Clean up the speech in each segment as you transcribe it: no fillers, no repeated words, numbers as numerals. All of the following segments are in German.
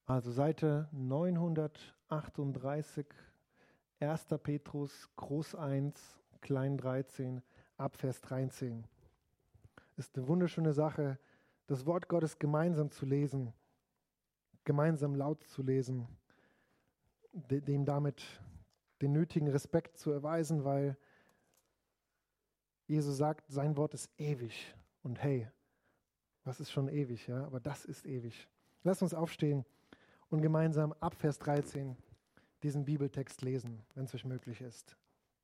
Also Seite 938, 1. Petrus, Groß 1, Klein 13, ab Vers 13. Ist eine wunderschöne Sache, das Wort Gottes gemeinsam zu lesen, gemeinsam laut zu lesen, dem damit den nötigen Respekt zu erweisen, weil Jesus sagt, sein Wort ist ewig. Und hey, was ist schon ewig, ja? Aber das ist ewig. Lass uns aufstehen und gemeinsam ab Vers 13 diesen Bibeltext lesen, wenn es euch möglich ist.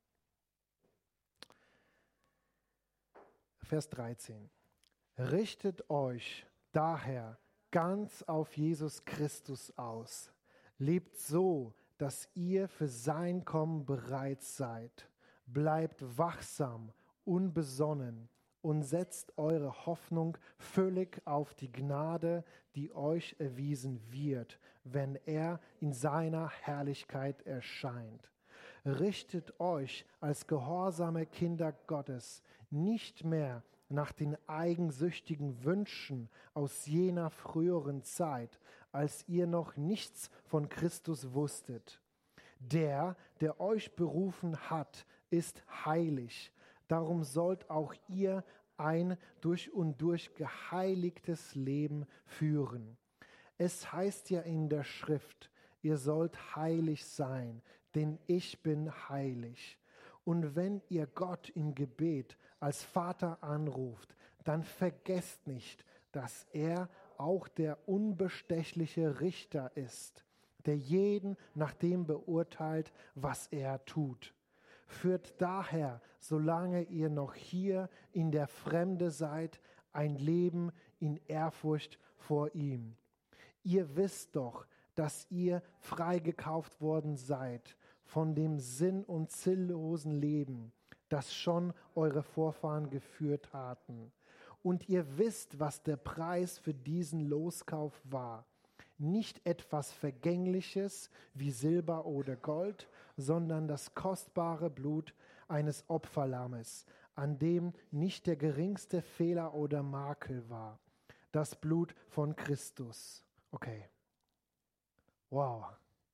Vers 13. Richtet euch daher ganz auf Jesus Christus aus. Lebt so, dass ihr für sein Kommen bereit seid. Bleibt wachsam, unbesonnen und setzt eure Hoffnung völlig auf die Gnade, die euch erwiesen wird, wenn er in seiner Herrlichkeit erscheint. Richtet euch als gehorsame Kinder Gottes nicht mehr nach den eigensüchtigen Wünschen aus jener früheren Zeit, als ihr noch nichts von Christus wusstet. Der euch berufen hat, ist heilig. Darum sollt auch ihr ein durch und durch geheiligtes Leben führen. Es heißt ja in der Schrift, ihr sollt heilig sein, denn ich bin heilig. Und wenn ihr Gott im Gebet als Vater anruft, dann vergesst nicht, dass er auch der unbestechliche Richter ist, der jeden nach dem beurteilt, was er tut. Führt daher, solange ihr noch hier in der Fremde seid, ein Leben in Ehrfurcht vor ihm. Ihr wisst doch, dass ihr freigekauft worden seid von dem sinn- und ziellosen Leben, das schon eure Vorfahren geführt hatten. Und ihr wisst, was der Preis für diesen Loskauf war. Nicht etwas Vergängliches wie Silber oder Gold, sondern das kostbare Blut eines Opferlammes, an dem nicht der geringste Fehler oder Makel war. Das Blut von Christus. Okay. Wow.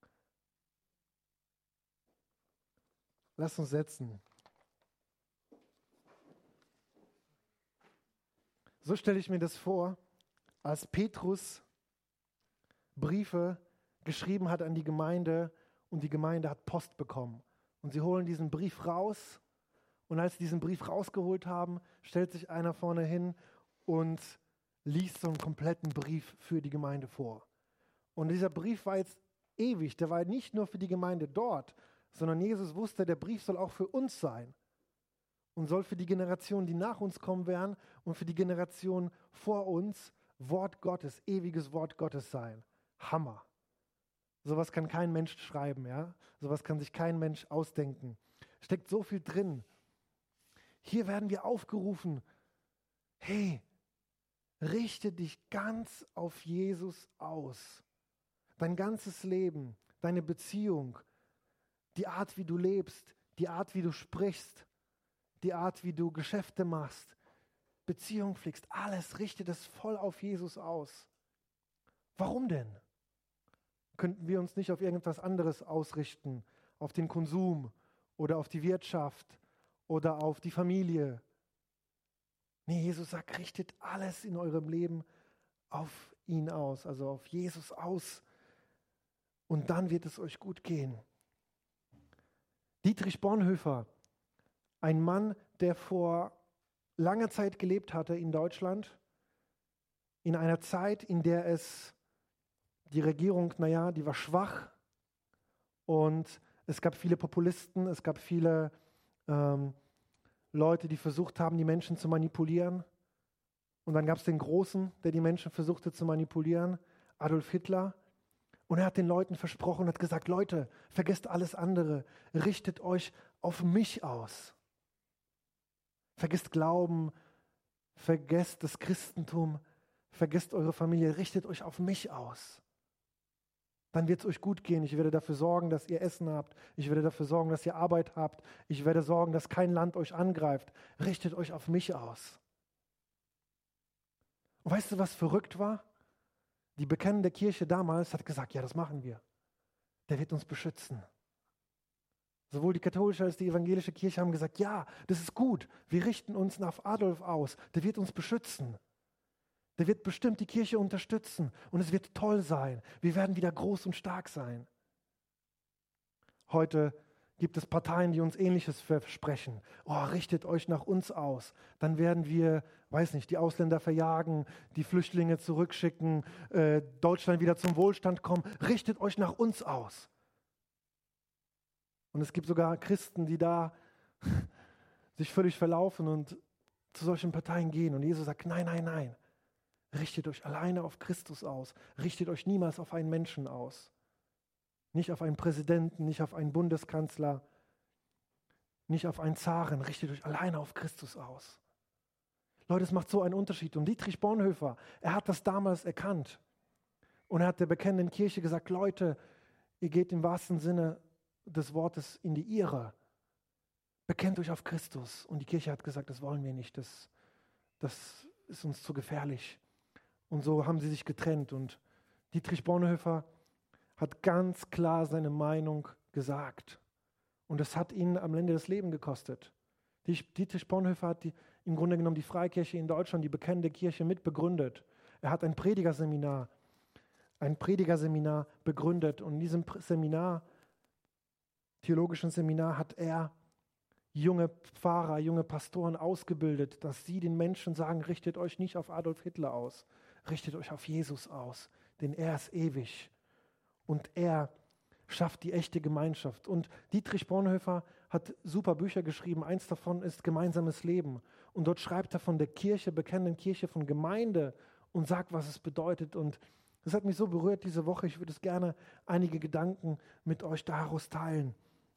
Lass uns setzen. So stelle ich mir das vor, als Petrus Briefe geschrieben hat an die Gemeinde und die Gemeinde hat Post bekommen. Und sie holen diesen Brief raus und als sie diesen Brief rausgeholt haben, stellt sich einer vorne hin und liest so einen kompletten Brief für die Gemeinde vor. Und dieser Brief war jetzt ewig, der war nicht nur für die Gemeinde dort, sondern Jesus wusste, der Brief soll auch für uns sein und soll für die Generationen, die nach uns kommen werden und für die Generation vor uns Wort Gottes, ewiges Wort Gottes sein. Hammer. Sowas kann kein Mensch schreiben, ja? Sowas kann sich kein Mensch ausdenken. Steckt so viel drin. Hier werden wir aufgerufen, hey, richte dich ganz auf Jesus aus. Dein ganzes Leben, deine Beziehung, die Art, wie du lebst, die Art, wie du sprichst, die Art, wie du Geschäfte machst, Beziehung pflegst, alles richte das voll auf Jesus aus. Warum denn? Könnten wir uns nicht auf irgendetwas anderes ausrichten, auf den Konsum oder auf die Wirtschaft oder auf die Familie? Nee, Jesus sagt, richtet alles in eurem Leben auf ihn aus, also auf Jesus aus. Und dann wird es euch gut gehen. Dietrich Bonhoeffer, ein Mann, der vor langer Zeit gelebt hatte in Deutschland, in einer Zeit, in der die Regierung, die war schwach und es gab viele Populisten, es gab viele Leute, die versucht haben, die Menschen zu manipulieren. Und dann gab es den Großen, der die Menschen versuchte zu manipulieren, Adolf Hitler. Und er hat den Leuten versprochen und hat gesagt, Leute, vergesst alles andere, richtet euch auf mich aus. Vergesst Glauben, vergesst das Christentum, vergesst eure Familie, richtet euch auf mich aus. Dann wird es euch gut gehen. Ich werde dafür sorgen, dass ihr Essen habt. Ich werde dafür sorgen, dass ihr Arbeit habt. Ich werde sorgen, dass kein Land euch angreift. Richtet euch auf mich aus. Und weißt du, was verrückt war? Die bekennende Kirche damals hat gesagt, ja, das machen wir. Der wird uns beschützen. Sowohl die katholische als die evangelische Kirche haben gesagt, ja, das ist gut. Wir richten uns auf Adolf aus. Der wird uns beschützen. Der wird bestimmt die Kirche unterstützen. Und es wird toll sein. Wir werden wieder groß und stark sein. Heute gibt es Parteien, die uns Ähnliches versprechen. Oh, richtet euch nach uns aus. Dann werden wir, weiß nicht, die Ausländer verjagen, die Flüchtlinge zurückschicken, Deutschland wieder zum Wohlstand kommen. Richtet euch nach uns aus. Und es gibt sogar Christen, die da sich völlig verlaufen und zu solchen Parteien gehen. Und Jesus sagt, nein, nein, nein. Richtet euch alleine auf Christus aus. Richtet euch niemals auf einen Menschen aus. Nicht auf einen Präsidenten, nicht auf einen Bundeskanzler, nicht auf einen Zaren. Richtet euch alleine auf Christus aus. Leute, es macht so einen Unterschied. Und Dietrich Bonhoeffer, er hat das damals erkannt. Und er hat der bekennenden Kirche gesagt, Leute, ihr geht im wahrsten Sinne des Wortes in die Irre. Bekennt euch auf Christus. Und die Kirche hat gesagt, das wollen wir nicht. Das ist uns zu gefährlich. Und so haben sie sich getrennt. Und Dietrich Bonhoeffer hat ganz klar seine Meinung gesagt. Und das hat ihn am Ende das Leben gekostet. Dietrich Bonhoeffer hat im Grunde genommen die Freikirche in Deutschland, die bekennende Kirche, mitbegründet. Er hat ein Predigerseminar begründet. Und in diesem theologischen Seminar hat er junge Pfarrer, junge Pastoren ausgebildet, dass sie den Menschen sagen, richtet euch nicht auf Adolf Hitler aus, richtet euch auf Jesus aus, denn er ist ewig. Und er schafft die echte Gemeinschaft. Und Dietrich Bonhoeffer hat super Bücher geschrieben. Eins davon ist Gemeinsames Leben. Und dort schreibt er von der Kirche, bekennenden Kirche, von Gemeinde und sagt, was es bedeutet. Und das hat mich so berührt diese Woche. Ich würde es gerne einige Gedanken mit euch daraus teilen.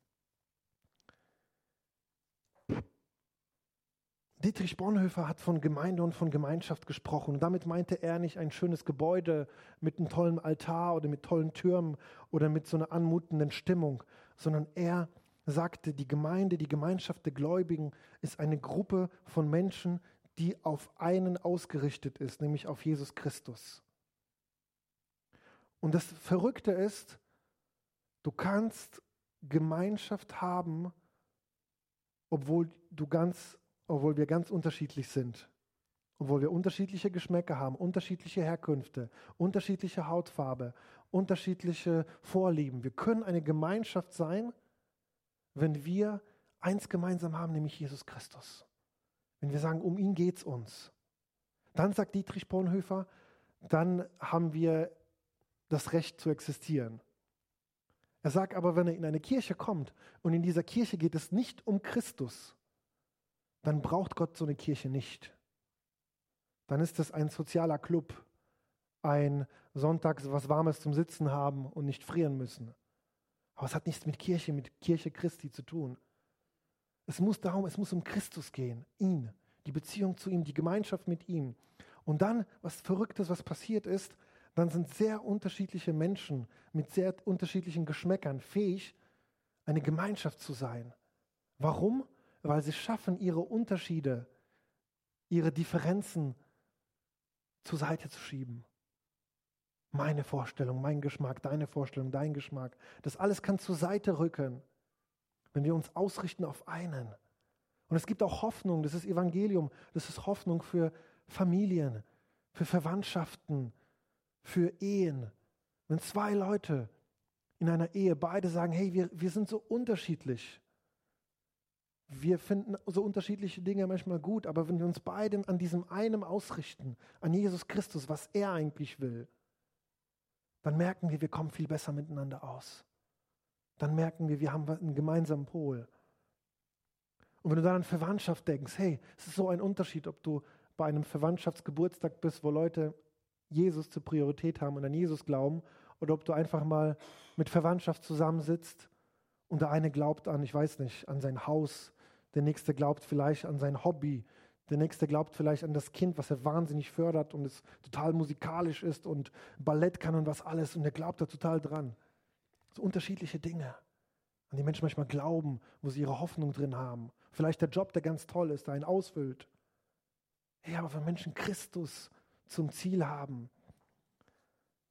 Dietrich Bonhoeffer hat von Gemeinde und von Gemeinschaft gesprochen. Und damit meinte er nicht ein schönes Gebäude mit einem tollen Altar oder mit tollen Türmen oder mit so einer anmutenden Stimmung, sondern er sagte, die Gemeinde, die Gemeinschaft der Gläubigen ist eine Gruppe von Menschen, die auf einen ausgerichtet ist, nämlich auf Jesus Christus. Und das Verrückte ist, du kannst Gemeinschaft haben, obwohl wir ganz unterschiedlich sind, obwohl wir unterschiedliche Geschmäcker haben, unterschiedliche Herkünfte, unterschiedliche Hautfarbe, unterschiedliche Vorlieben. Wir können eine Gemeinschaft sein, wenn wir eins gemeinsam haben, nämlich Jesus Christus. Wenn wir sagen, um ihn geht es uns. Dann sagt Dietrich Bonhoeffer, dann haben wir das Recht zu existieren. Er sagt aber, wenn er in eine Kirche kommt und in dieser Kirche geht es nicht um Christus, dann braucht Gott so eine Kirche nicht. Dann ist es ein sozialer Club, ein Sonntags was Warmes zum Sitzen haben und nicht frieren müssen. Aber es hat nichts mit Kirche Christi zu tun. Es muss um Christus gehen, ihn, die Beziehung zu ihm, die Gemeinschaft mit ihm. Und dann, was Verrücktes, was passiert ist, dann sind sehr unterschiedliche Menschen mit sehr unterschiedlichen Geschmäckern fähig, eine Gemeinschaft zu sein. Warum? Weil sie schaffen, ihre Unterschiede, ihre Differenzen zur Seite zu schieben. Meine Vorstellung, mein Geschmack, deine Vorstellung, dein Geschmack. Das alles kann zur Seite rücken, wenn wir uns ausrichten auf einen. Und es gibt auch Hoffnung, das ist Evangelium, das ist Hoffnung für Familien, für Verwandtschaften, für Ehen. Wenn zwei Leute in einer Ehe beide sagen, hey, wir sind so unterschiedlich. Wir finden so unterschiedliche Dinge manchmal gut, aber wenn wir uns beide an diesem einen ausrichten, an Jesus Christus, was er eigentlich will, dann merken wir kommen viel besser miteinander aus. Dann merken wir haben einen gemeinsamen Pol. Und wenn du dann an Verwandtschaft denkst, hey, es ist so ein Unterschied, ob du bei einem Verwandtschaftsgeburtstag bist, wo Leute Jesus zur Priorität haben und an Jesus glauben, oder ob du einfach mal mit Verwandtschaft zusammensitzt und der eine glaubt an, ich weiß nicht, an sein Haus, der nächste glaubt vielleicht an sein Hobby, der nächste glaubt vielleicht an das Kind, was er wahnsinnig fördert und es total musikalisch ist und Ballett kann und was alles und der glaubt da total dran. So unterschiedliche Dinge, an die Menschen manchmal glauben, wo sie ihre Hoffnung drin haben. Vielleicht der Job, der ganz toll ist, der einen ausfüllt. Hey, aber wenn Menschen Christus zum Ziel haben,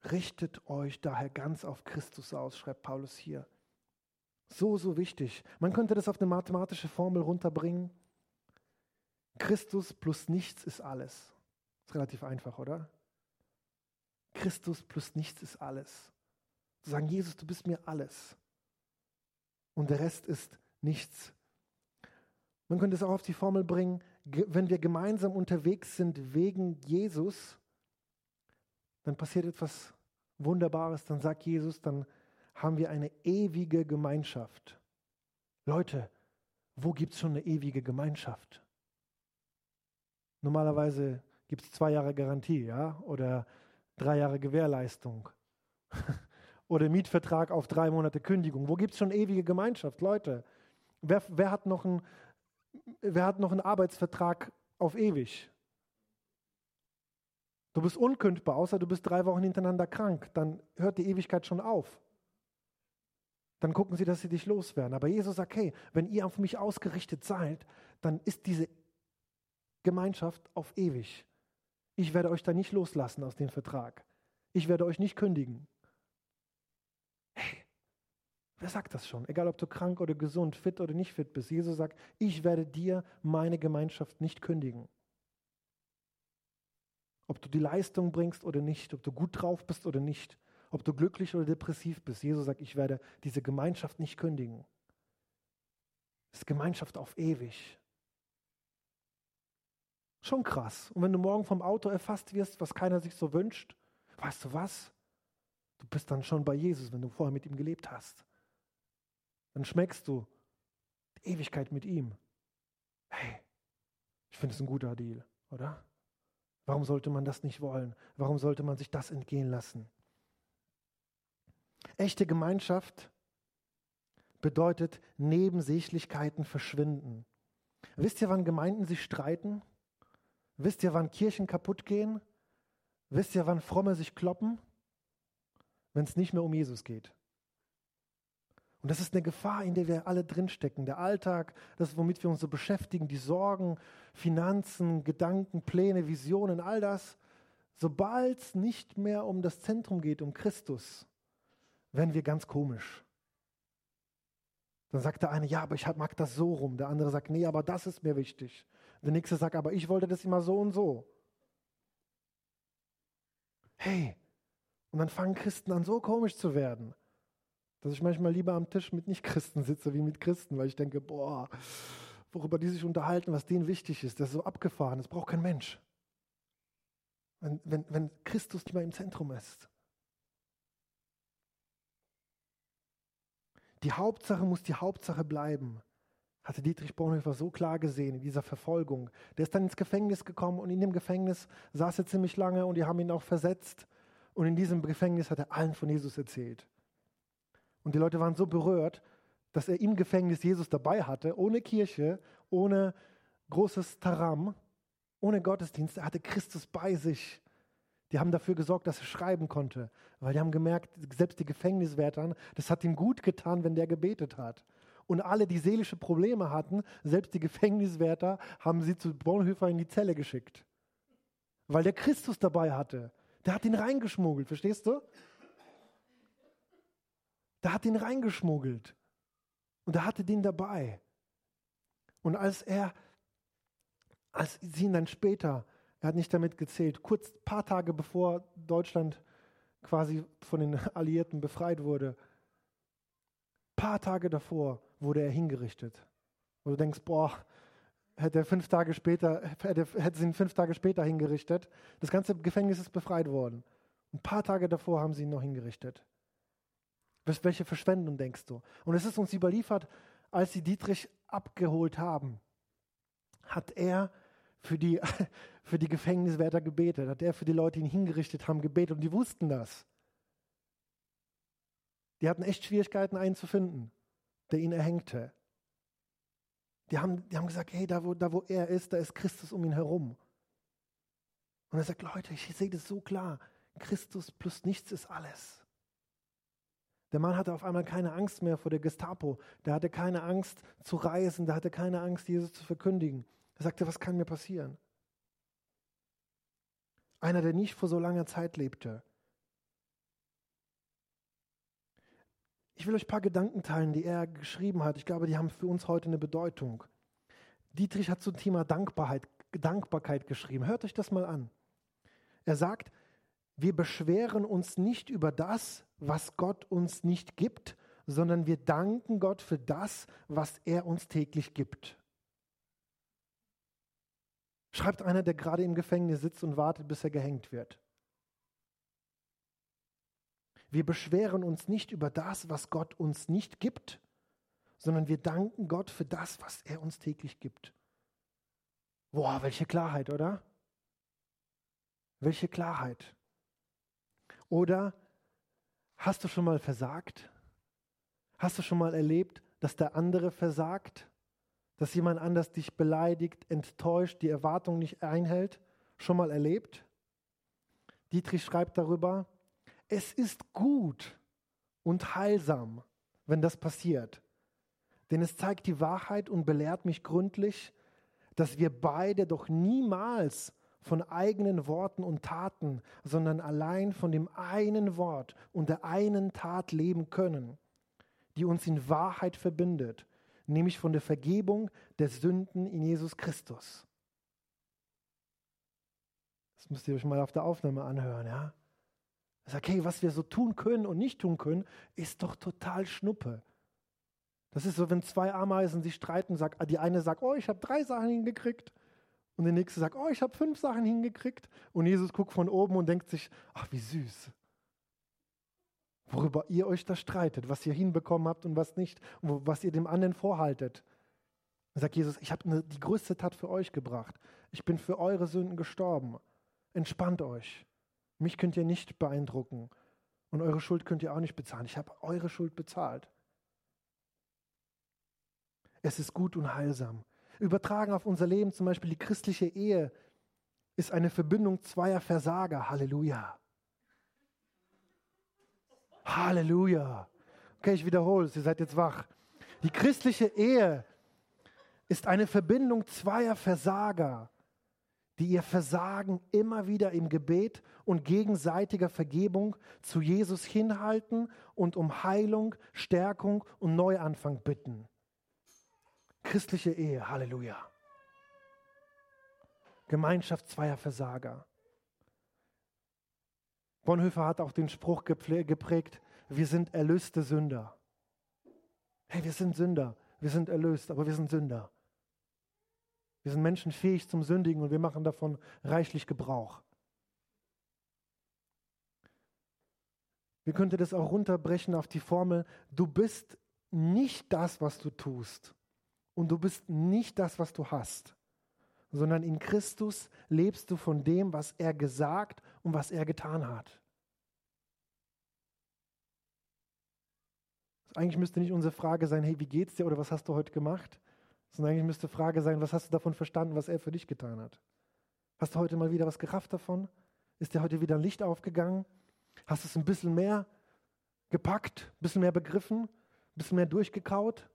Richtet euch daher ganz auf Christus aus, schreibt Paulus hier. So, so wichtig. Man könnte das auf eine mathematische Formel runterbringen. Christus plus nichts ist alles. Ist relativ einfach, oder? Christus plus nichts ist alles. Zu sagen, Jesus, du bist mir alles. Und der Rest ist nichts. Man könnte es auch auf die Formel bringen, wenn wir gemeinsam unterwegs sind wegen Jesus, dann passiert etwas Wunderbares, dann sagt Jesus, dann haben wir eine ewige Gemeinschaft. Leute, wo gibt es schon eine ewige Gemeinschaft? Normalerweise gibt es 2 Jahre Garantie, ja, oder 3 Jahre Gewährleistung oder Mietvertrag auf 3 Monate Kündigung. Wo gibt es schon ewige Gemeinschaft, Leute? Wer hat noch einen Arbeitsvertrag auf ewig? Du bist unkündbar, außer du bist 3 Wochen hintereinander krank. Dann hört die Ewigkeit schon auf. Dann gucken sie, dass sie dich loswerden. Aber Jesus sagt, hey, wenn ihr auf mich ausgerichtet seid, dann ist diese Gemeinschaft auf ewig. Ich werde euch da nicht loslassen aus dem Vertrag. Ich werde euch nicht kündigen. Hey, wer sagt das schon? Egal, ob du krank oder gesund, fit oder nicht fit bist. Jesus sagt, ich werde dir meine Gemeinschaft nicht kündigen. Ob du die Leistung bringst oder nicht, ob du gut drauf bist oder nicht, ob du glücklich oder depressiv bist. Jesus sagt, ich werde diese Gemeinschaft nicht kündigen. Es ist Gemeinschaft auf ewig. Schon krass. Und wenn du morgen vom Auto erfasst wirst, was keiner sich so wünscht, weißt du was? Du bist dann schon bei Jesus, wenn du vorher mit ihm gelebt hast. Dann schmeckst du die Ewigkeit mit ihm. Hey, ich finde es ein guter Deal, oder? Warum sollte man das nicht wollen? Warum sollte man sich das entgehen lassen? Echte Gemeinschaft bedeutet Nebensächlichkeiten verschwinden. Wisst ihr, wann Gemeinden sich streiten? Wisst ihr, wann Kirchen kaputt gehen? Wisst ihr, wann Fromme sich kloppen? Wenn es nicht mehr um Jesus geht. Und das ist eine Gefahr, in der wir alle drinstecken. Der Alltag, das, womit wir uns so beschäftigen, die Sorgen, Finanzen, Gedanken, Pläne, Visionen, all das. Sobald es nicht mehr um das Zentrum geht, um Christus, werden wir ganz komisch. Dann sagt der eine, ja, aber ich mag das so rum. Der andere sagt, nee, aber das ist mir wichtig. Der nächste sagt, aber ich wollte das immer so und so. Hey, und dann fangen Christen an, so komisch zu werden, dass ich manchmal lieber am Tisch mit Nicht-Christen sitze, wie mit Christen, weil ich denke, boah, worüber die sich unterhalten, was denen wichtig ist, das ist so abgefahren, das braucht kein Mensch. Wenn Christus nicht mehr im Zentrum ist. Die Hauptsache muss die Hauptsache bleiben, hatte Dietrich Bonhoeffer so klar gesehen in dieser Verfolgung. Der ist dann ins Gefängnis gekommen und in dem Gefängnis saß er ziemlich lange und die haben ihn auch versetzt. Und in diesem Gefängnis hat er allen von Jesus erzählt. Und die Leute waren so berührt, dass er im Gefängnis Jesus dabei hatte, ohne Kirche, ohne großes Taram, ohne Gottesdienst. Er hatte Christus bei sich. Die haben dafür gesorgt, dass er schreiben konnte, weil die haben gemerkt, selbst die Gefängniswärter, das hat ihm gut getan, wenn der gebetet hat. Und alle, die seelische Probleme hatten, selbst die Gefängniswärter, haben sie zu Bonhoeffer in die Zelle geschickt. Weil der Christus dabei hatte. Der hat ihn reingeschmuggelt, verstehst du? Der hat ihn reingeschmuggelt. Und er hatte den dabei. Und als sie ihn dann später, er hat nicht damit gezählt, ein paar Tage bevor Deutschland quasi von den Alliierten befreit wurde, paar Tage davor wurde er hingerichtet. Und du denkst, boah, hätte sie ihn 5 Tage später hingerichtet. Das ganze Gefängnis ist befreit worden. Ein paar Tage davor haben sie ihn noch hingerichtet. Welche Verschwendung denkst du? Und es ist uns überliefert, als sie Dietrich abgeholt haben, hat er für die Gefängniswärter gebetet, hat er für die Leute, die ihn hingerichtet haben, gebetet. Und die wussten das. Die hatten echt Schwierigkeiten, einen zu finden, der ihn erhängte. Die haben gesagt, hey, da wo er ist, da ist Christus um ihn herum. Und er sagt, Leute, ich sehe das so klar. Christus plus nichts ist alles. Der Mann hatte auf einmal keine Angst mehr vor der Gestapo. Der hatte keine Angst zu reisen. Der hatte keine Angst, Jesus zu verkündigen. Er sagte, was kann mir passieren? Einer, der nicht vor so langer Zeit lebte. Ich will euch ein paar Gedanken teilen, die er geschrieben hat. Ich glaube, die haben für uns heute eine Bedeutung. Dietrich hat zum Thema Dankbarkeit geschrieben. Hört euch das mal an. Er sagt, wir beschweren uns nicht über das, was Gott uns nicht gibt, sondern wir danken Gott für das, was er uns täglich gibt. Schreibt einer, der gerade im Gefängnis sitzt und wartet, bis er gehängt wird. Wir beschweren uns nicht über das, was Gott uns nicht gibt, sondern wir danken Gott für das, was er uns täglich gibt. Boah, welche Klarheit, oder? Welche Klarheit. Oder hast du schon mal versagt? Hast du schon mal erlebt, dass der andere versagt? Dass jemand anders dich beleidigt, enttäuscht, die Erwartung nicht einhält? Schon mal erlebt? Dietrich schreibt darüber, es ist gut und heilsam, wenn das passiert. Denn es zeigt die Wahrheit und belehrt mich gründlich, dass wir beide doch niemals von eigenen Worten und Taten, sondern allein von dem einen Wort und der einen Tat leben können, die uns in Wahrheit verbindet, nämlich von der Vergebung der Sünden in Jesus Christus. Das müsst ihr euch mal auf der Aufnahme anhören, ja? Ich sage, hey, was wir so tun können und nicht tun können, ist doch total Schnuppe. Das ist so, wenn zwei Ameisen sich streiten, die eine sagt, oh, ich habe 3 Sachen hingekriegt. Und der nächste sagt, oh, ich habe 5 Sachen hingekriegt. Und Jesus guckt von oben und denkt sich, ach, wie süß. Worüber ihr euch da streitet, was ihr hinbekommen habt und was nicht, und was ihr dem anderen vorhaltet. Dann sagt Jesus, ich habe die größte Tat für euch gebracht. Ich bin für eure Sünden gestorben. Entspannt euch. Mich könnt ihr nicht beeindrucken. Und eure Schuld könnt ihr auch nicht bezahlen. Ich habe eure Schuld bezahlt. Es ist gut und heilsam. Übertragen auf unser Leben, zum Beispiel die christliche Ehe, ist eine Verbindung zweier Versager. Halleluja. Halleluja. Okay, ich wiederhole es, ihr seid jetzt wach. Die christliche Ehe ist eine Verbindung zweier Versager, die ihr Versagen immer wieder im Gebet und gegenseitiger Vergebung zu Jesus hinhalten und um Heilung, Stärkung und Neuanfang bitten. Christliche Ehe, Halleluja. Gemeinschaft zweier Versager. Bonhoeffer hat auch den Spruch geprägt, wir sind erlöste Sünder. Hey, wir sind Sünder, wir sind erlöst, aber wir sind Sünder. Wir sind Menschen fähig zum Sündigen und wir machen davon reichlich Gebrauch. Wir könnten das auch runterbrechen auf die Formel, du bist nicht das, was du tust. Und du bist nicht das, was du hast, sondern in Christus lebst du von dem, was er gesagt und was er getan hat. Eigentlich müsste nicht unsere Frage sein, hey, wie geht's dir oder was hast du heute gemacht? Sondern eigentlich müsste die Frage sein, was hast du davon verstanden, was er für dich getan hat? Hast du heute mal wieder was gerafft davon? Ist dir heute wieder ein Licht aufgegangen? Hast du es ein bisschen mehr gepackt, ein bisschen mehr begriffen, ein bisschen mehr durchgekaut?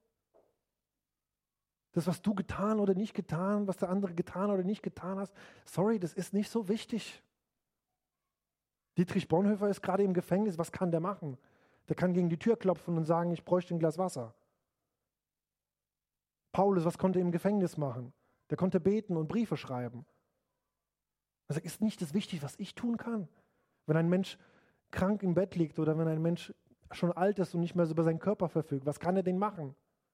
Das, was du getan oder nicht getan, was der andere getan oder nicht getan hast, sorry, das ist nicht so wichtig. Dietrich Bonhoeffer ist gerade im Gefängnis, was kann der machen? Der kann gegen die Tür klopfen und sagen, ich bräuchte ein Glas Wasser. Paulus, was konnte er im Gefängnis machen? Der konnte beten und Briefe schreiben. Er sagt, ist nicht das wichtig, was ich tun kann? Wenn ein Mensch krank im Bett liegt oder wenn ein Mensch schon alt ist und nicht mehr so über seinen Körper verfügt, was kann er denn machen?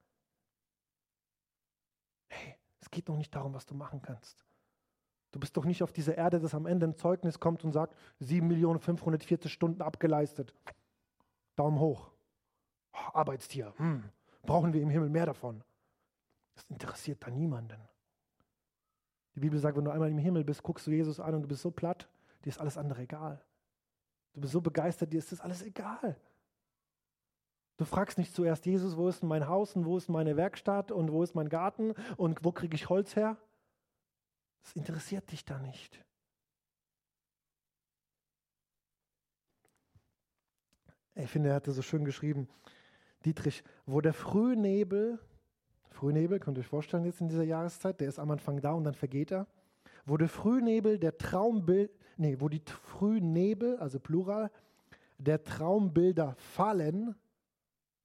Hey, es geht doch nicht darum, was du machen kannst. Du bist doch nicht auf dieser Erde, dass am Ende ein Zeugnis kommt und sagt, 7.540 Stunden abgeleistet. Daumen hoch. Oh, Arbeitstier. Brauchen wir im Himmel mehr davon? Das interessiert da niemanden. Die Bibel sagt, wenn du einmal im Himmel bist, guckst du Jesus an und du bist so platt, dir ist alles andere egal. Du bist so begeistert, dir ist das alles egal. Du fragst nicht zuerst, Jesus, wo ist denn mein Haus und wo ist meine Werkstatt und wo ist mein Garten und wo kriege ich Holz her? Das interessiert dich da nicht. Ich finde, er hatte so schön geschrieben, Dietrich, wo der Frühnebel, könnt ihr euch vorstellen jetzt in dieser Jahreszeit, der ist am Anfang da und dann vergeht er, wo der Frühnebel wo die Frühnebel, also Plural, der Traumbilder fallen,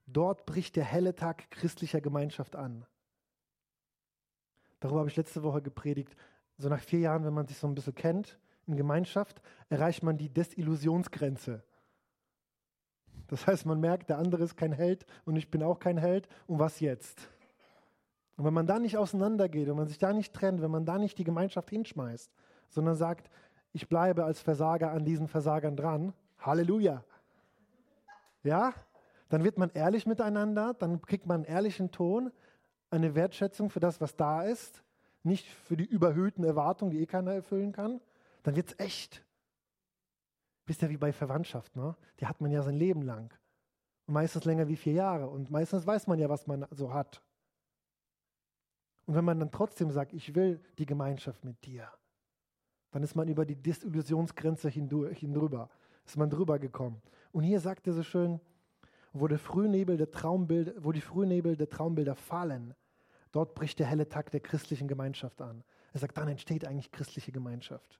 Dort bricht der helle Tag christlicher Gemeinschaft an. Darüber habe ich letzte Woche gepredigt. So nach 4 Jahren, wenn man sich so ein bisschen kennt in Gemeinschaft, erreicht man die Desillusionsgrenze. Das heißt, man merkt, der andere ist kein Held und ich bin auch kein Held. Und was jetzt? Und wenn man da nicht auseinandergeht und man sich da nicht trennt, wenn man da nicht die Gemeinschaft hinschmeißt, sondern sagt, ich bleibe als Versager an diesen Versagern dran, Halleluja. Ja? Dann wird man ehrlich miteinander, dann kriegt man einen ehrlichen Ton, eine Wertschätzung für das, was da ist, nicht für die überhöhten Erwartungen, die keiner erfüllen kann. Dann wird es echt. Wisst ihr, wie bei Verwandtschaft, ne? Die hat man ja sein Leben lang. Und meistens länger wie 4 Jahre. Und meistens weiß man ja, was man so hat. Und wenn man dann trotzdem sagt, ich will die Gemeinschaft mit dir, dann ist man über die Desillusionsgrenze hinüber. Ist man drüber gekommen. Und hier sagt er so schön, wo die Frühnebel der Traumbilder fallen, dort bricht der helle Tag der christlichen Gemeinschaft an. Er sagt, dann entsteht eigentlich christliche Gemeinschaft.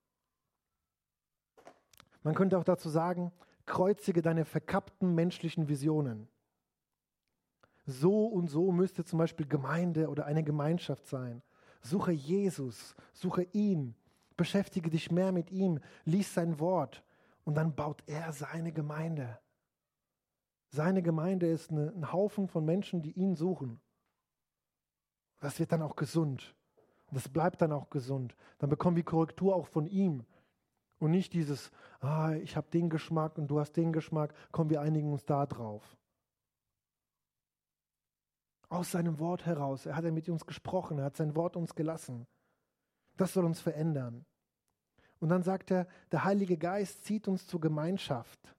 Man könnte auch dazu sagen, kreuzige deine verkappten menschlichen Visionen. So und so müsste zum Beispiel Gemeinde oder eine Gemeinschaft sein. Suche Jesus, suche ihn, beschäftige dich mehr mit ihm, lies sein Wort und dann baut er seine Gemeinde. Seine Gemeinde ist ein Haufen von Menschen, die ihn suchen. Das wird dann auch gesund. Und das bleibt dann auch gesund. Dann bekommen wir Korrektur auch von ihm. Und nicht dieses, ich habe den Geschmack und du hast den Geschmack, komm, wir einigen uns da drauf. Aus seinem Wort heraus, er hat mit uns gesprochen, er hat sein Wort uns gelassen. Das soll uns verändern. Und dann sagt er, der Heilige Geist zieht uns zur Gemeinschaft.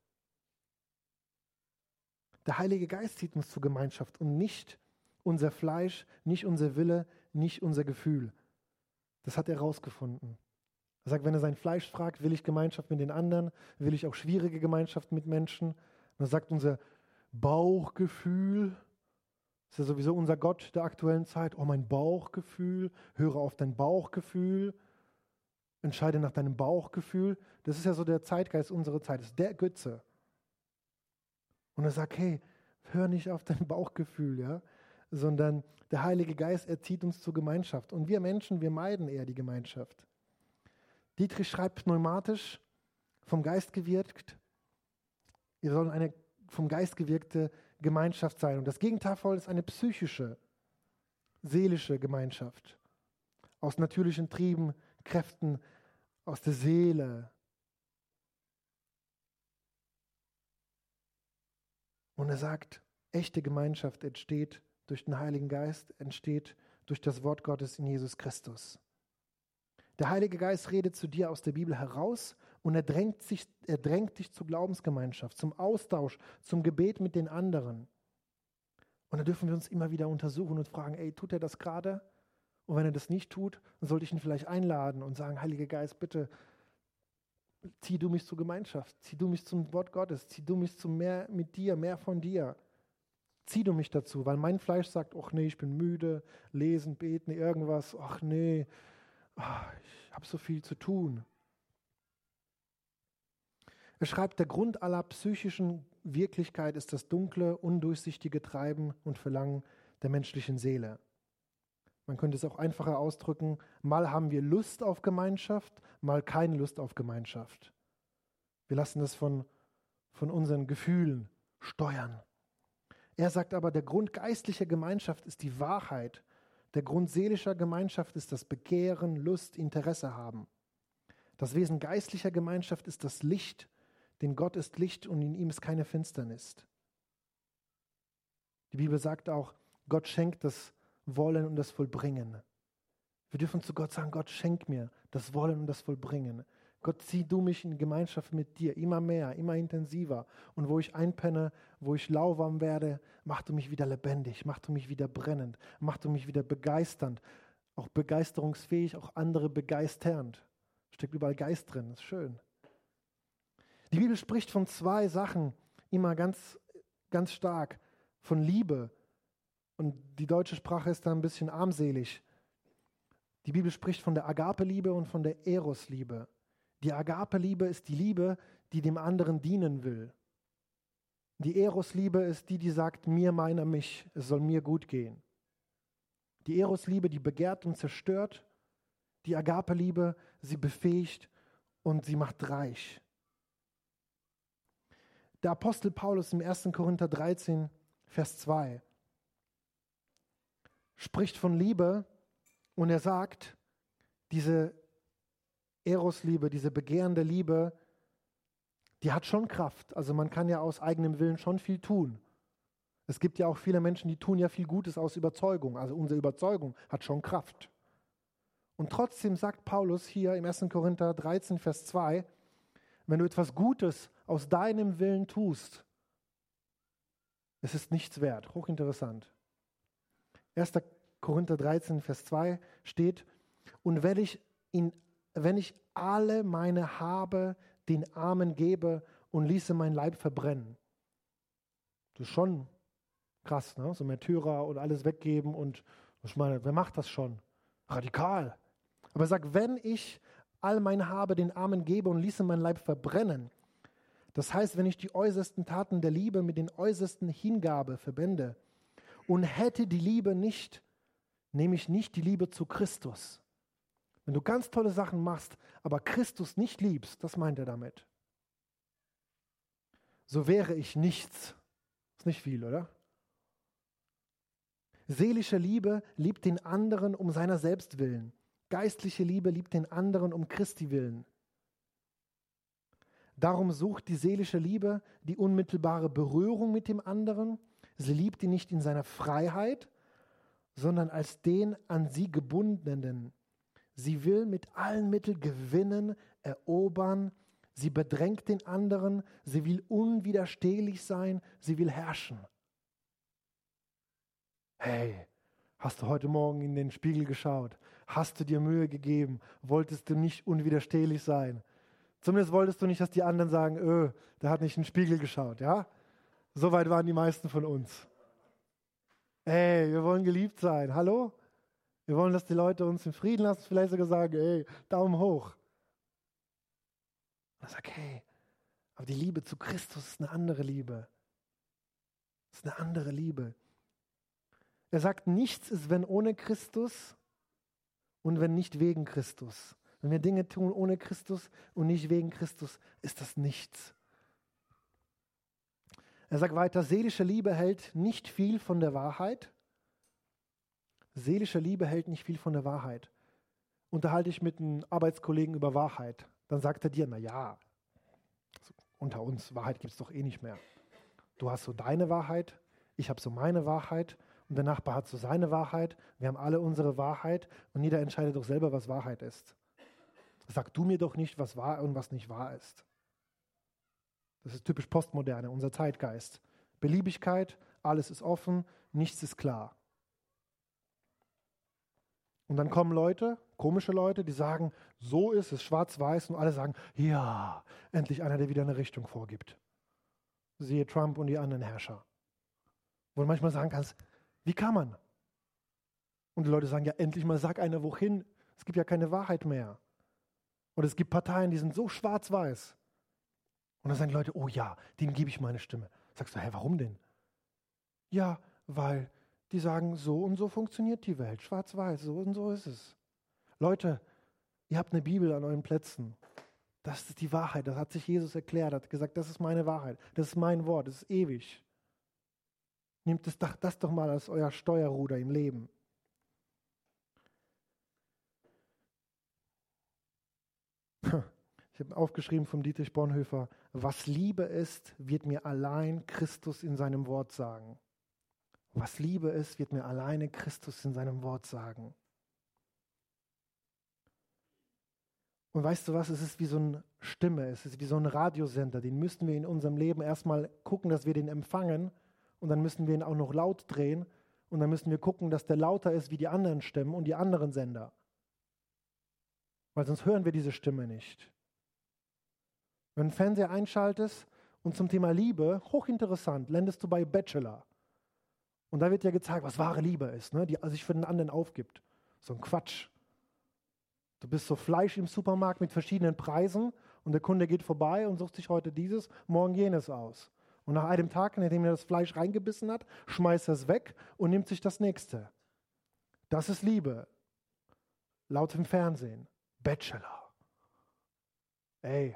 Der Heilige Geist zieht uns zur Gemeinschaft und nicht unser Fleisch, nicht unser Wille, nicht unser Gefühl. Das hat er herausgefunden. Er sagt, wenn er sein Fleisch fragt, will ich Gemeinschaft mit den anderen, will ich auch schwierige Gemeinschaft mit Menschen. Dann sagt unser Bauchgefühl, das ist ja sowieso unser Gott der aktuellen Zeit, mein Bauchgefühl, höre auf dein Bauchgefühl, entscheide nach deinem Bauchgefühl. Das ist ja so der Zeitgeist unserer Zeit, das ist der Götze. Und er sagt, hey, hör nicht auf dein Bauchgefühl, ja, sondern der Heilige Geist, er zieht uns zur Gemeinschaft. Und wir Menschen, wir meiden eher die Gemeinschaft. Dietrich schreibt pneumatisch, vom Geist gewirkt. Wir sollen eine vom Geist gewirkte Gemeinschaft sein. Und das Gegenteil ist eine psychische, seelische Gemeinschaft. Aus natürlichen Trieben, Kräften, aus der Seele. Und er sagt, echte Gemeinschaft entsteht durch den Heiligen Geist, entsteht durch das Wort Gottes in Jesus Christus. Der Heilige Geist redet zu dir aus der Bibel heraus und er drängt dich zur Glaubensgemeinschaft, zum Austausch, zum Gebet mit den anderen. Und da dürfen wir uns immer wieder untersuchen und fragen, tut er das gerade? Und wenn er das nicht tut, dann sollte ich ihn vielleicht einladen und sagen, Heiliger Geist, bitte zieh du mich zur Gemeinschaft, zieh du mich zum Wort Gottes, zieh du mich zu mehr mit dir, mehr von dir. Zieh du mich dazu, weil mein Fleisch sagt, ach nee, ich bin müde, lesen, beten, irgendwas, ach nee, ich habe so viel zu tun. Er schreibt, der Grund aller psychischen Wirklichkeit ist das dunkle, undurchsichtige Treiben und Verlangen der menschlichen Seele. Man könnte es auch einfacher ausdrücken, mal haben wir Lust auf Gemeinschaft, mal keine Lust auf Gemeinschaft. Wir lassen das von unseren Gefühlen steuern. Er sagt aber, der Grund geistlicher Gemeinschaft ist die Wahrheit. Der Grund seelischer Gemeinschaft ist das Begehren, Lust, Interesse haben. Das Wesen geistlicher Gemeinschaft ist das Licht, denn Gott ist Licht und in ihm ist keine Finsternis. Die Bibel sagt auch, Gott schenkt das Wollen und das Vollbringen. Wir dürfen zu Gott sagen, Gott schenk mir das Wollen und das Vollbringen. Gott, zieh du mich in Gemeinschaft mit dir, immer mehr, immer intensiver. Und wo ich einpenne, wo ich lauwarm werde, mach du mich wieder lebendig, mach du mich wieder brennend, mach du mich wieder begeisternd, auch begeisterungsfähig, auch andere begeisternd. Steckt überall Geist drin, ist schön. Die Bibel spricht von 2 Sachen immer ganz, ganz stark, von Liebe. Und die deutsche Sprache ist da ein bisschen armselig. Die Bibel spricht von der Agape-Liebe und von der Eros-Liebe. Die Agape-Liebe ist die Liebe, die dem anderen dienen will. Die Eros-Liebe ist die, die sagt, mir, meiner, mich, es soll mir gut gehen. Die Eros-Liebe, die begehrt und zerstört. Die Agape-Liebe, sie befähigt und sie macht reich. Der Apostel Paulus im 1. Korinther 13, Vers 2 spricht von Liebe und er sagt, diese Eros-Liebe, diese begehrende Liebe, die hat schon Kraft. Also man kann ja aus eigenem Willen schon viel tun. Es gibt ja auch viele Menschen, die tun ja viel Gutes aus Überzeugung. Also unsere Überzeugung hat schon Kraft. Und trotzdem sagt Paulus hier im 1. Korinther 13, Vers 2, wenn du etwas Gutes aus deinem Willen tust, es ist nichts wert. Hochinteressant. 1. Korinther 13, Vers 2 steht, und wenn ich alle meine Habe den Armen gebe und ließe mein Leib verbrennen. Das ist schon krass, ne? So Märtyrer und alles weggeben und ich meine, wer macht das schon? Radikal. Aber er sagt, wenn ich all mein Habe den Armen gebe und ließe mein Leib verbrennen, das heißt, wenn ich die äußersten Taten der Liebe mit den äußersten Hingabe verbinde und hätte die Liebe nicht, nämlich nicht die Liebe zu Christus. Wenn du ganz tolle Sachen machst, aber Christus nicht liebst, das meint er damit. So wäre ich nichts. Ist nicht viel, oder? Seelische Liebe liebt den anderen um seiner selbst willen. Geistliche Liebe liebt den anderen um Christi willen. Darum sucht die seelische Liebe die unmittelbare Berührung mit dem anderen. Sie liebt ihn nicht in seiner Freiheit, sondern als den an sie Gebundenen. Sie will mit allen Mitteln gewinnen, erobern. Sie bedrängt den anderen. Sie will unwiderstehlich sein. Sie will herrschen. Hey, hast du heute Morgen in den Spiegel geschaut? Hast du dir Mühe gegeben? Wolltest du nicht unwiderstehlich sein? Zumindest wolltest du nicht, dass die anderen sagen, der hat nicht in den Spiegel geschaut, ja? So weit waren die meisten von uns. Ey, wir wollen geliebt sein, hallo? Wir wollen, dass die Leute uns in Frieden lassen, vielleicht sogar sagen, ey, Daumen hoch. Und ich sage, hey, aber die Liebe zu Christus ist eine andere Liebe. Das ist eine andere Liebe. Er sagt, nichts ist, wenn ohne Christus und wenn nicht wegen Christus. Wenn wir Dinge tun ohne Christus und nicht wegen Christus, ist das nichts. Er sagt weiter, seelische Liebe hält nicht viel von der Wahrheit. Seelische Liebe hält nicht viel von der Wahrheit. Unterhalte ich mit einem Arbeitskollegen über Wahrheit, dann sagt er dir, naja, also unter uns, Wahrheit gibt es doch eh nicht mehr. Du hast so deine Wahrheit, ich habe so meine Wahrheit und der Nachbar hat so seine Wahrheit. Wir haben alle unsere Wahrheit und jeder entscheidet doch selber, was Wahrheit ist. Sag du mir doch nicht, was wahr und was nicht wahr ist. Das ist typisch Postmoderne, unser Zeitgeist. Beliebigkeit, alles ist offen, nichts ist klar. Und dann kommen Leute, komische Leute, die sagen, so ist es, schwarz-weiß, und alle sagen, ja, endlich einer, der wieder eine Richtung vorgibt. Siehe Trump und die anderen Herrscher. Wo du manchmal sagen kannst, wie kann man? Und die Leute sagen, ja, endlich mal sag einer wohin, es gibt ja keine Wahrheit mehr. Und es gibt Parteien, die sind so schwarz-weiß. Und dann sagen die Leute, oh ja, denen gebe ich meine Stimme. Sagst du, hä, warum denn? Ja, weil die sagen, so und so funktioniert die Welt, schwarz-weiß, so und so ist es. Leute, ihr habt eine Bibel an euren Plätzen. Das ist die Wahrheit, das hat sich Jesus erklärt, hat gesagt, das ist meine Wahrheit, das ist mein Wort, das ist ewig. Nehmt das doch mal als euer Steuerruder im Leben. Ich habe aufgeschrieben vom Dietrich Bonhoeffer, was Liebe ist, wird mir allein Christus in seinem Wort sagen. Was Liebe ist, wird mir alleine Christus in seinem Wort sagen. Und weißt du was, es ist wie so eine Stimme, es ist wie so ein Radiosender, den müssen wir in unserem Leben erstmal gucken, dass wir den empfangen und dann müssen wir ihn auch noch laut drehen und dann müssen wir gucken, dass der lauter ist wie die anderen Stimmen und die anderen Sender. Weil sonst hören wir diese Stimme nicht. Wenn du einen Fernseher einschaltest und zum Thema Liebe, hochinteressant, landest du bei Bachelor. Und da wird ja gezeigt, was wahre Liebe ist, ne? Die sich für den anderen aufgibt. So ein Quatsch. Du bist so Fleisch im Supermarkt mit verschiedenen Preisen und der Kunde geht vorbei und sucht sich heute dieses, morgen jenes aus. Und nach einem Tag, nachdem er das Fleisch reingebissen hat, schmeißt er es weg und nimmt sich das nächste. Das ist Liebe. Laut dem Fernsehen. Bachelor. Ey.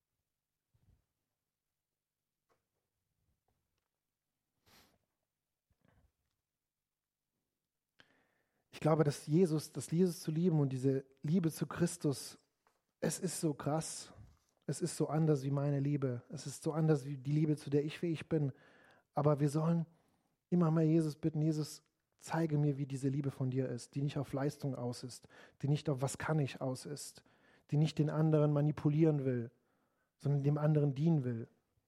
Ich glaube, dass Jesus zu lieben und diese Liebe zu Christus, es ist so krass. Es ist so anders wie meine Liebe. Es ist so anders wie die Liebe, zu der ich fähig bin. Aber wir sollen immer mal Jesus bitten, Jesus, zeige mir, wie diese Liebe von dir ist, die nicht auf Leistung aus ist, die nicht auf was kann ich aus ist, die nicht den anderen manipulieren will, sondern dem anderen dienen will.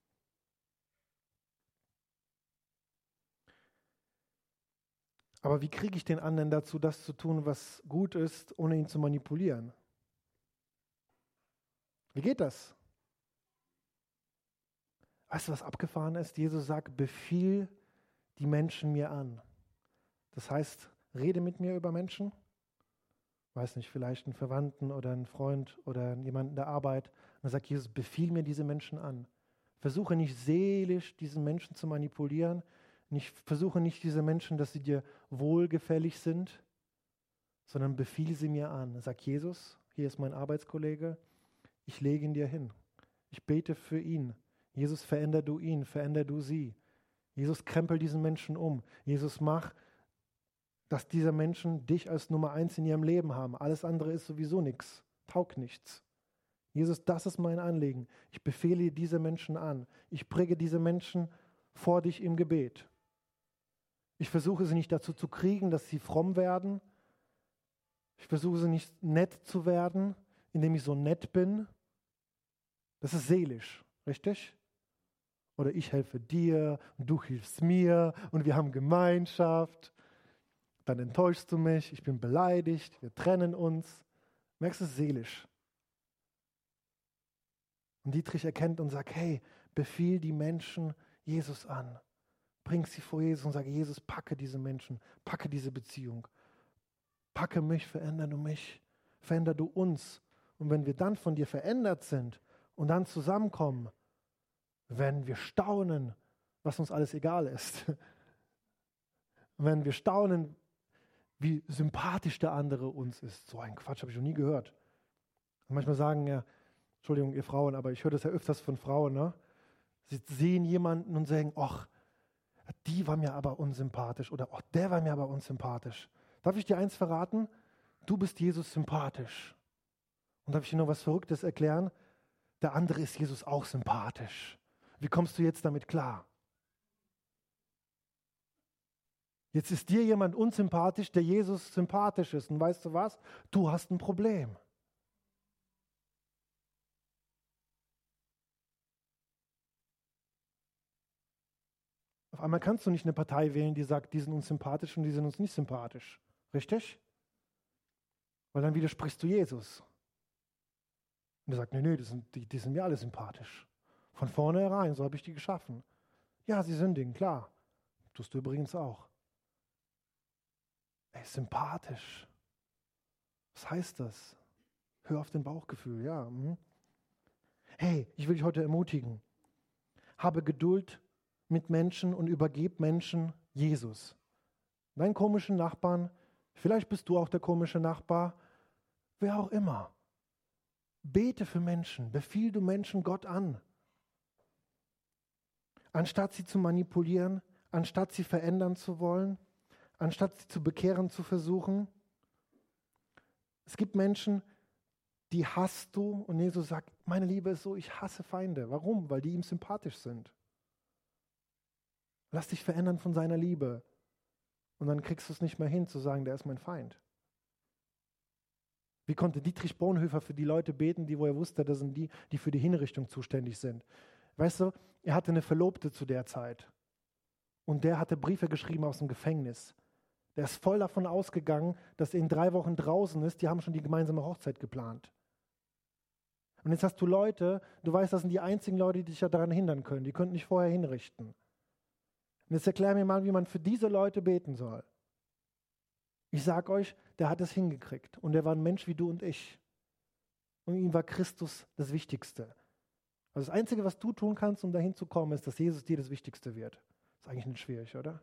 Aber wie kriege ich den anderen dazu, das zu tun, was gut ist, ohne ihn zu manipulieren? Wie geht das? Weißt du, was abgefahren ist? Jesus sagt, befiehl die Menschen mir an. Das heißt, rede mit mir über Menschen. Weiß nicht, vielleicht einen Verwandten oder einen Freund oder jemanden der Arbeit. Und dann sagt Jesus, befiehl mir diese Menschen an. Versuche nicht seelisch diesen Menschen zu manipulieren. Versuche nicht diese Menschen, dass sie dir wohlgefällig sind, sondern befiehl sie mir an. Sag Jesus, hier ist mein Arbeitskollege, ich lege ihn dir hin. Ich bete für ihn. Jesus, veränder du ihn, veränder du sie. Jesus, krempel diesen Menschen um. Jesus, mach, dass diese Menschen dich als Nummer 1 in ihrem Leben haben. Alles andere ist sowieso nichts, taugt nichts. Jesus, das ist mein Anliegen. Ich befehle diese Menschen an. Ich bringe diese Menschen vor dich im Gebet. Ich versuche sie nicht dazu zu kriegen, dass sie fromm werden. Ich versuche sie nicht nett zu werden, indem ich so nett bin. Das ist seelisch, richtig? Oder ich helfe dir und du hilfst mir und wir haben Gemeinschaft. Dann enttäuschst du mich, ich bin beleidigt, wir trennen uns. Merkst du, es ist seelisch. Und Dietrich erkennt und sagt, hey, befiehl die Menschen Jesus an. Bring sie vor Jesus und sage, Jesus, packe diese Menschen, packe diese Beziehung. Packe mich, veränder du uns. Und wenn wir dann von dir verändert sind und dann zusammenkommen, wenn wir staunen, was uns alles egal ist. Wenn wir staunen, wie sympathisch der andere uns ist. So ein Quatsch habe ich noch nie gehört. Und manchmal sagen ja, Entschuldigung, ihr Frauen, aber ich höre das ja öfters von Frauen, ne? Sie sehen jemanden und sagen, ach, die war mir aber unsympathisch oder ach, der war mir aber unsympathisch. Darf ich dir eins verraten? Du bist Jesus sympathisch. Und darf ich dir noch was Verrücktes erklären? Der andere ist Jesus auch sympathisch. Wie kommst du jetzt damit klar? Jetzt ist dir jemand unsympathisch, der Jesus sympathisch ist. Und weißt du was? Du hast ein Problem. Auf einmal kannst du nicht eine Partei wählen, die sagt, die sind uns sympathisch und die sind uns nicht sympathisch. Richtig? Weil dann widersprichst du Jesus. Und er sagt, nee, die sind mir alle sympathisch. Von vornherein, so habe ich die geschaffen. Ja, sie sündigen, klar. Tust du übrigens auch. Ey, sympathisch. Was heißt das? Hör auf den Bauchgefühl, ja. Hey, ich will dich heute ermutigen. Habe Geduld mit Menschen und übergib Menschen Jesus. Deinen komischen Nachbarn, vielleicht bist du auch der komische Nachbar, wer auch immer. Bete für Menschen, befiehl du Menschen Gott an. Anstatt sie zu manipulieren, anstatt sie verändern zu wollen, anstatt sie zu bekehren zu versuchen. Es gibt Menschen, die hasst du und Jesus sagt, meine Liebe ist so, ich hasse Feinde. Warum? Weil die ihm sympathisch sind. Lass dich verändern von seiner Liebe. Und dann kriegst du es nicht mehr hin, zu sagen, der ist mein Feind. Wie konnte Dietrich Bonhoeffer für die Leute beten, wo er wusste, das sind die für die Hinrichtung zuständig sind? Weißt du, er hatte eine Verlobte zu der Zeit. Und der hatte Briefe geschrieben aus dem Gefängnis. Der ist voll davon ausgegangen, dass er in 3 Wochen draußen ist. Die haben schon die gemeinsame Hochzeit geplant. Und jetzt hast du Leute, du weißt, das sind die einzigen Leute, die dich ja daran hindern können. Die könnten dich vorher hinrichten. Und jetzt erklär mir mal, wie man für diese Leute beten soll. Ich sage euch, der hat es hingekriegt. Und er war ein Mensch wie du und ich. Und ihm war Christus das Wichtigste. Also das Einzige, was du tun kannst, um dahin zu kommen, ist, dass Jesus dir das Wichtigste wird. Ist eigentlich nicht schwierig, oder?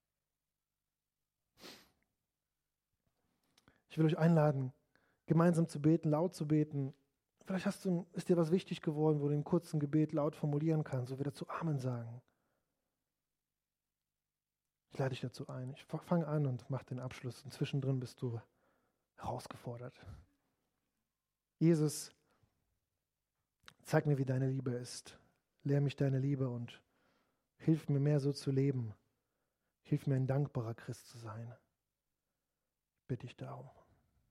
Ich will euch einladen, gemeinsam zu beten, laut zu beten. Vielleicht ist dir was wichtig geworden, wo du im kurzen Gebet laut formulieren kannst, so wieder zu Amen sagen. Ich lade dich dazu ein. Ich fange an und mache den Abschluss. Und zwischendrin bist du herausgefordert. Jesus, zeig mir, wie deine Liebe ist. Lehr mich deine Liebe und hilf mir mehr so zu leben. Hilf mir, ein dankbarer Christ zu sein. Bitte ich darum.